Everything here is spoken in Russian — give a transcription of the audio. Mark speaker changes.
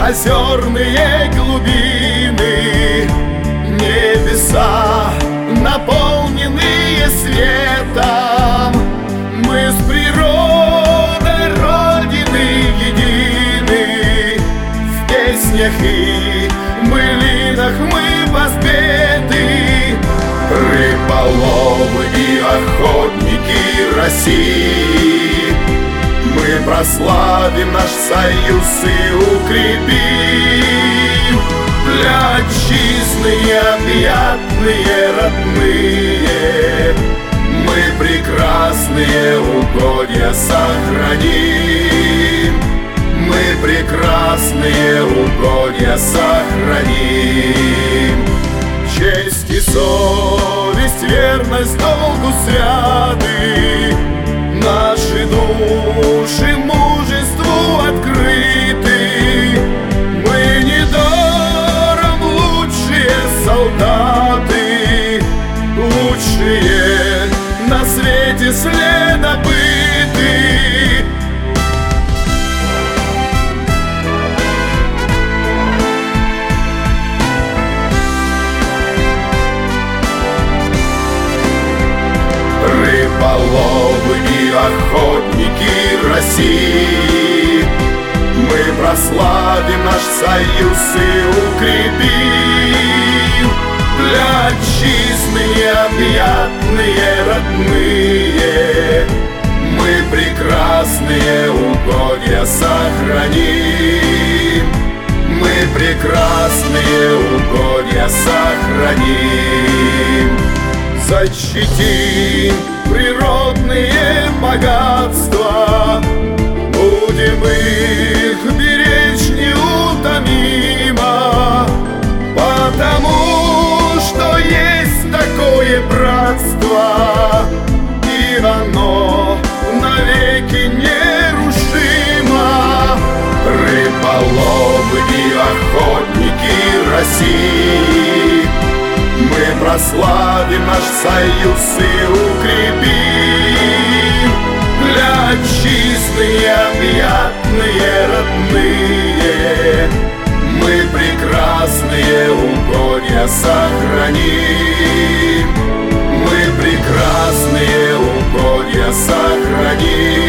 Speaker 1: озерные глубины, небеса, наполненные светом. Мы с природой Родины едины, в песнях и былинах мы воспеты. Рыболовы и охотники России, мы прославим наш союз и укрепим. Для отчизны необъятные родные, мы прекрасные угодья сохраним. Мы прекрасные угодья сохраним. Честь и совесть, верность долгу святы, наши души мужеству открыты. Мы недаром лучшие солдаты, лучшие на свете следопыты. Рыболовы и охотники России, мы прославим наш союз и укрепим. Для отчизны необъятные родные, мы прекрасные угодья сохраним. Мы прекрасные угодья сохраним. Защитим природные богатства, будем их беречь неутомимо, потому что есть такое братство, и оно навеки нерушимо. Рыболовы и охотники России, мы прославим наш союз и укрепим. Для отчизны необъятные родные, мы прекрасные угодья сохраним. Мы прекрасные угодья сохраним.